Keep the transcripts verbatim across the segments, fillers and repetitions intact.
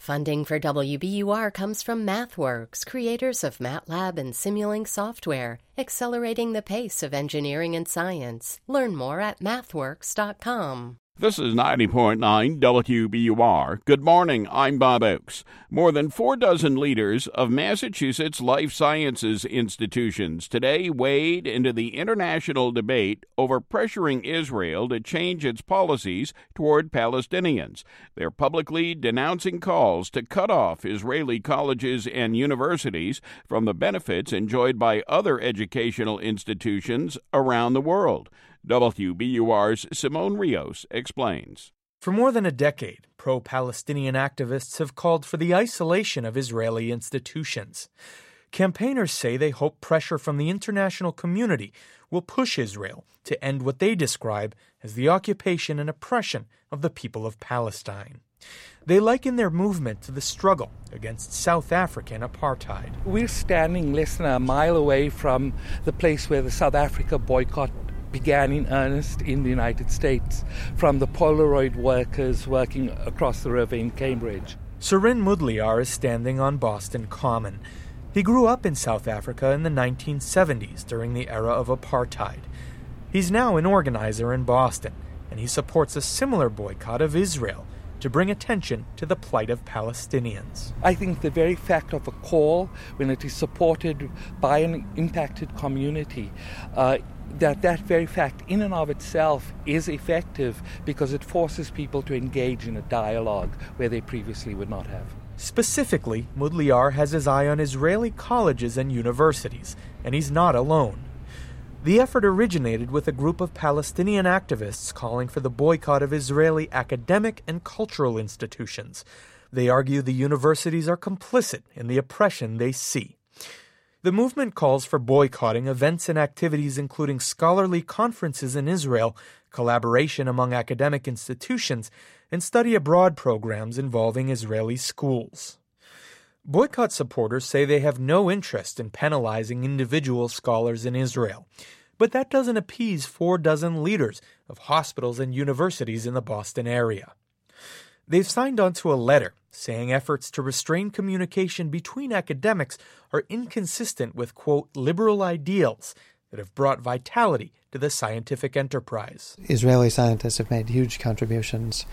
Funding for W B U R comes from MathWorks, creators of MATLAB and Simulink software, accelerating the pace of engineering and science. Learn more at mathworks dot com. This is ninety point nine W B U R. Good morning, I'm Bob Oakes. More than four dozen leaders of Massachusetts life sciences institutions today wade into the international debate over pressuring Israel to change its policies toward Palestinians. They're publicly denouncing calls to cut off Israeli colleges and universities from the benefits enjoyed by other educational institutions around the world. W B U R's Simone Rios explains. For more than a decade, pro-Palestinian activists have called for the isolation of Israeli institutions. Campaigners say they hope pressure from the international community will push Israel to end what they describe as the occupation and oppression of the people of Palestine. They liken their movement to the struggle against South African apartheid. We're standing less than a mile away from the place where the South Africa boycott began in earnest in the United States, from the Polaroid workers working across the river in Cambridge. Surin Mudliar is standing on Boston Common. He grew up in South Africa in the nineteen seventies during the era of apartheid. He's now an organizer in Boston, and he supports a similar boycott of Israel to bring attention to the plight of Palestinians. I think the very fact of a call, when it is supported by an impacted community, uh, that that very fact in and of itself is effective because it forces people to engage in a dialogue where they previously would not have. Specifically, Mudliar has his eye on Israeli colleges and universities, and he's not alone. The effort originated with a group of Palestinian activists calling for the boycott of Israeli academic and cultural institutions. They argue the universities are complicit in the oppression they see. The movement calls for boycotting events and activities including scholarly conferences in Israel, collaboration among academic institutions, and study abroad programs involving Israeli schools. Boycott supporters say they have no interest in penalizing individual scholars in Israel. But that doesn't appease four dozen leaders of hospitals and universities in the Boston area. They've signed on to a letter saying efforts to restrain communication between academics are inconsistent with, quote, liberal ideals that have brought vitality to the scientific enterprise. Israeli scientists have made huge contributions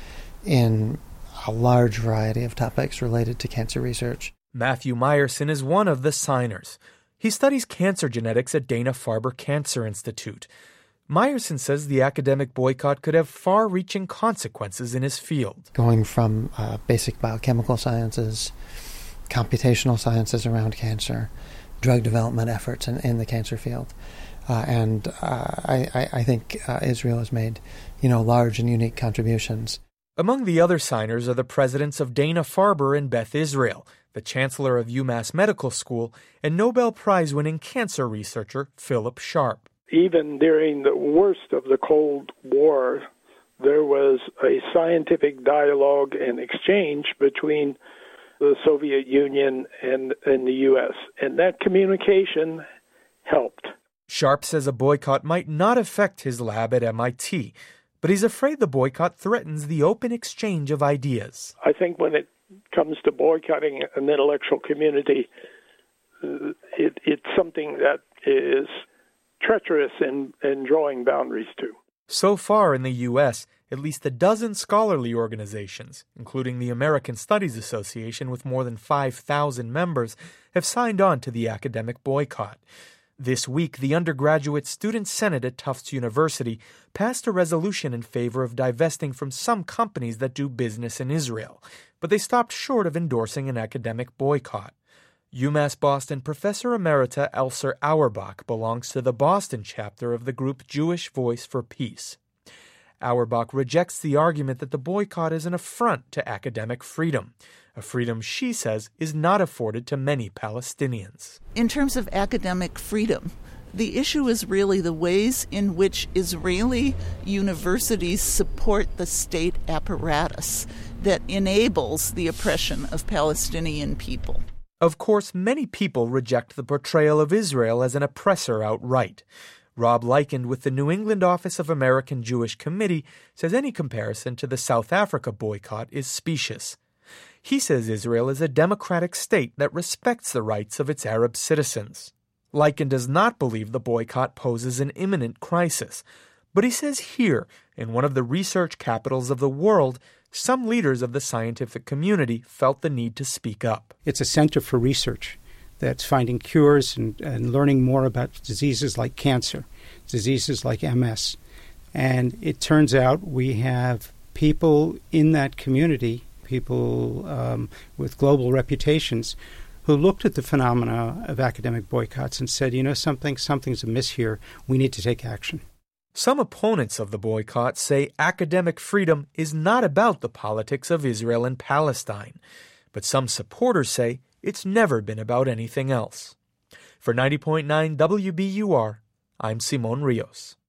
in a large variety of topics related to cancer research. Matthew Meyerson is one of the signers. He studies cancer genetics at Dana-Farber Cancer Institute. Meyerson says the academic boycott could have far-reaching consequences in his field. Going from uh, basic biochemical sciences, computational sciences around cancer, drug development efforts in, in the cancer field. Uh, and uh, I, I think uh, Israel has made, you know, large and unique contributions. Among the other signers are the presidents of Dana-Farber and Beth Israel, the chancellor of UMass Medical School, and Nobel Prize-winning cancer researcher Philip Sharp. Even during the worst of the Cold War, there was a scientific dialogue and exchange between the Soviet Union and, and the U S, and that communication helped. Sharp says a boycott might not affect his lab at M I T, but he's afraid the boycott threatens the open exchange of ideas. I think when it comes to boycotting an intellectual community, it, it's something that is treacherous in, in drawing boundaries to. So far in the U S, at least a dozen scholarly organizations, including the American Studies Association with more than five thousand members, have signed on to the academic boycott. This week, the undergraduate student senate at Tufts University passed a resolution in favor of divesting from some companies that do business in Israel, but they stopped short of endorsing an academic boycott. UMass Boston Professor Emerita Elser Auerbach belongs to the Boston chapter of the group Jewish Voice for Peace. Auerbach rejects the argument that the boycott is an affront to academic freedom, a freedom she says is not afforded to many Palestinians. In terms of academic freedom, the issue is really the ways in which Israeli universities support the state apparatus that enables the oppression of Palestinian people. Of course, many people reject the portrayal of Israel as an oppressor outright. Rob Likend with the New England Office of American Jewish Committee says any comparison to the South Africa boycott is specious. He says Israel is a democratic state that respects the rights of its Arab citizens. Lykken does not believe the boycott poses an imminent crisis, but he says here, in one of the research capitals of the world, some leaders of the scientific community felt the need to speak up. It's a center for research that's finding cures and, and learning more about diseases like cancer, diseases like M S. And it turns out we have people in that community, people um, with global reputations, who looked at the phenomena of academic boycotts and said, you know something, something's amiss here. We need to take action. Some opponents of the boycott say academic freedom is not about the politics of Israel and Palestine, but some supporters say it's never been about anything else. For ninety point nine W B U R, I'm Simon Rios.